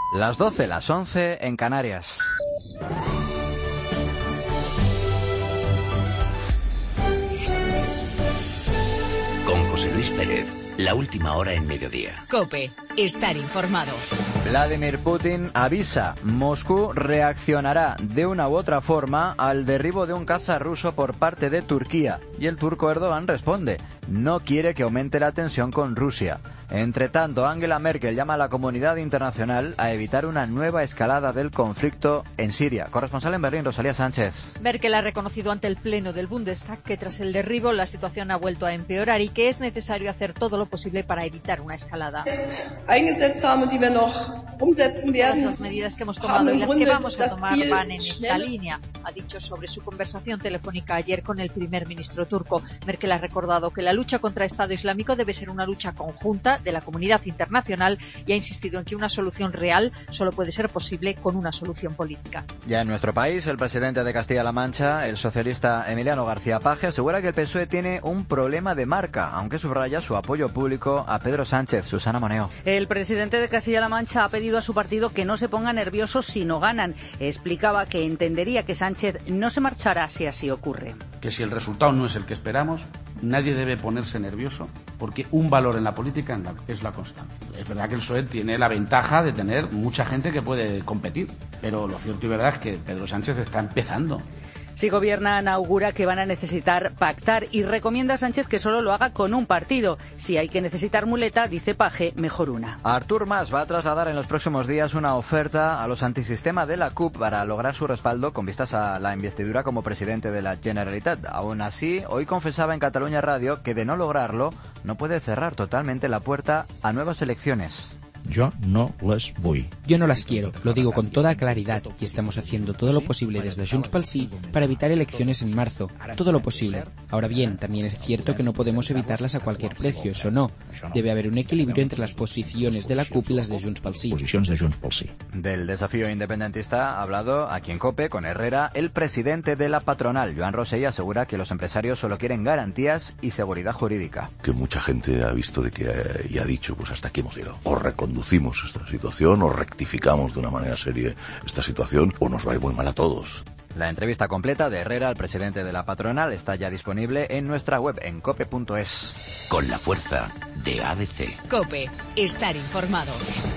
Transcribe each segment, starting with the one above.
Las 12, las 11 en Canarias. Con José Luis Pérez, la última hora en mediodía. COPE, estar informado. Vladimir Putin avisa, Moscú reaccionará de una u otra forma al derribo de un caza ruso por parte de Turquía. Y el turco Erdogan responde, no quiere que aumente la tensión con Rusia. Entre tanto, Angela Merkel llama a la comunidad internacional a evitar una nueva escalada del conflicto en Siria. Corresponsal en Berlín, Rosalía Sánchez. Merkel ha reconocido ante el Pleno del Bundestag que tras el derribo la situación ha vuelto a empeorar y que es necesario hacer todo lo posible para evitar una escalada. Todas las medidas que hemos tomado y las que vamos a tomar van en esta línea, ha dicho sobre su conversación telefónica ayer con el primer ministro turco. Merkel ha recordado que la lucha contra el Estado Islámico debe ser una lucha conjunta de la comunidad internacional y ha insistido en que una solución real solo puede ser posible con una solución política. Ya en nuestro país, el presidente de Castilla-La Mancha, el socialista Emiliano García Paje, asegura que el PSOE tiene un problema de marca, aunque subraya su apoyo público a Pedro Sánchez. Susana Moneo. El presidente de Castilla-La Mancha ha pedido a su partido que no se ponga nervioso si no ganan. Explicaba que entendería que Sánchez no se marchará si así ocurre. Que si el resultado no es el que esperamos, nadie debe ponerse nervioso, porque un valor en la política es la constancia. Es verdad que el PSOE tiene la ventaja de tener mucha gente que puede competir, pero lo cierto y verdad es que Pedro Sánchez está empezando. Si gobiernan, augura que van a necesitar pactar y recomienda a Sánchez que solo lo haga con un partido. Si hay que necesitar muleta, dice Paje, mejor una. Artur Mas va a trasladar en los próximos días una oferta a los antisistema de la CUP para lograr su respaldo con vistas a la investidura como presidente de la Generalitat. Aún así, hoy confesaba en Catalunya Radio que de no lograrlo, no puede cerrar totalmente la puerta a nuevas elecciones. Yo no les vull. Yo no las quiero, lo digo con toda claridad, y estamos haciendo todo lo posible desde Junts pel Sí para evitar elecciones en marzo, todo lo posible. Ahora bien, también es cierto que no podemos evitarlas a cualquier precio, eso no. Debe haber un equilibrio entre las posiciones de la CUP y las de Junts pel Sí. Del desafío independentista ha hablado aquí en COPE con Herrera el presidente de la patronal, Joan Rosell, asegura que los empresarios solo quieren garantías y seguridad jurídica. Que mucha gente ha visto de que y ha dicho, pues hasta aquí hemos llegado. O reconducimos esta situación, o rectificamos de una manera seria esta situación, o nos va a ir muy mal a todos. La entrevista completa de Herrera al presidente de la patronal está ya disponible en nuestra web en cope.es. Con la fuerza de ABC. COPE, estar informado.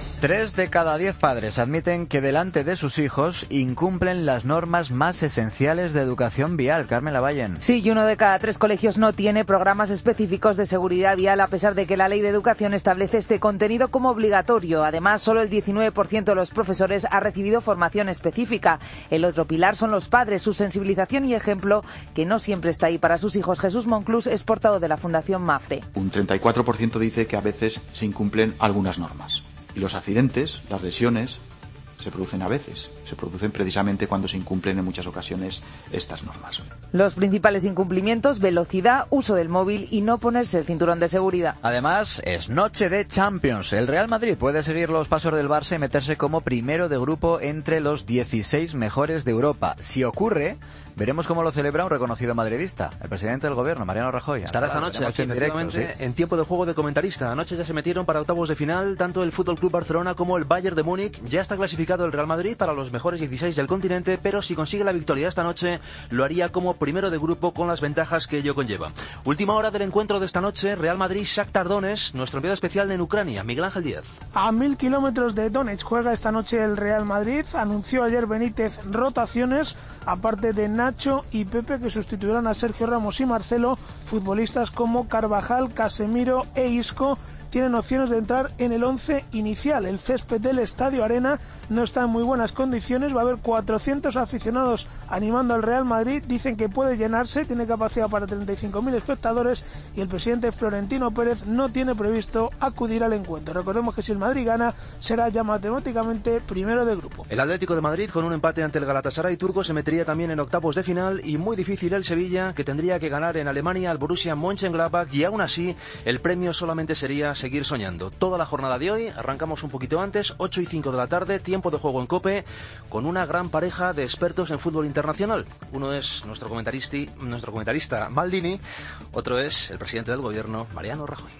3 de cada 10 padres admiten que delante de sus hijos incumplen las normas más esenciales de educación vial. Carmen Lavallen. Sí, y 1 de cada 3 colegios no tiene programas específicos de seguridad vial, a pesar de que la Ley de Educación establece este contenido como obligatorio. Además, solo el 19% de los profesores ha recibido formación específica. El otro pilar son los padres, su sensibilización y ejemplo, que no siempre está ahí para sus hijos. Jesús Monclús es portavoz de la Fundación MAFRE. Un 34% dice que a veces se incumplen algunas normas. Y los accidentes, las lesiones, se producen a veces. Se producen precisamente cuando se incumplen en muchas ocasiones estas normas. Los principales incumplimientos: velocidad, uso del móvil y no ponerse el cinturón de seguridad. Además, es noche de Champions. El Real Madrid puede seguir los pasos del Barça y meterse como primero de grupo entre los 16 mejores de Europa. Si ocurre, veremos cómo lo celebra un reconocido madridista, el presidente del gobierno, Mariano Rajoy. Estará esta noche aquí, efectivamente, directo, ¿sí? En tiempo de juego de comentarista. Anoche ya se metieron para octavos de final tanto el Fútbol Club Barcelona como el Bayern de Múnich. Ya está clasificado el Real Madrid para los mejores 16 del continente, pero si consigue la victoria esta noche, lo haría como primero de grupo con las ventajas que ello conlleva. Última hora del encuentro de esta noche, Real Madrid-Shakhtar Donetsk, nuestro enviado especial en Ucrania, Miguel Ángel Díaz. A 1000 kilómetros de Donetsk juega esta noche el Real Madrid. Anunció ayer Benítez rotaciones, aparte de Nacho y Pepe, que sustituirán a Sergio Ramos y Marcelo. Futbolistas como Carvajal, Casemiro e Isco tienen opciones de entrar en el 11 inicial. El césped del Estadio Arena no está en muy buenas condiciones. Va a haber 400 aficionados animando al Real Madrid. Dicen que puede llenarse, tiene capacidad para 35.000 espectadores y el presidente Florentino Pérez no tiene previsto acudir al encuentro. Recordemos que si el Madrid gana, será ya matemáticamente primero de grupo. El Atlético de Madrid, con un empate ante el Galatasaray turco, se metería también en octavos de final, y muy difícil el Sevilla, que tendría que ganar en Alemania al Borussia Mönchengladbach, y aún así el premio solamente sería seguir soñando. Toda la jornada de hoy, arrancamos un poquito antes, 8 y 5 de la tarde, tiempo de juego en COPE, con una gran pareja de expertos en fútbol internacional. Uno es nuestro comentarista Maldini, otro es el presidente del gobierno, Mariano Rajoy.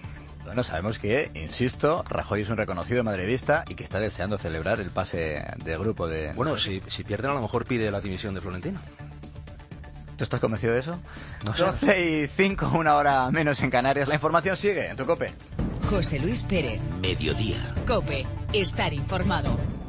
Bueno, sabemos que, insisto, Rajoy es un reconocido madridista y que está deseando celebrar el pase de grupo de... Bueno, si pierden a lo mejor pide la dimisión de Florentino. ¿Tú estás convencido de eso? No sé. 12:05, una hora menos en Canarias. La información sigue en tu COPE. José Luis Pérez. Mediodía. COPE. Estar informado.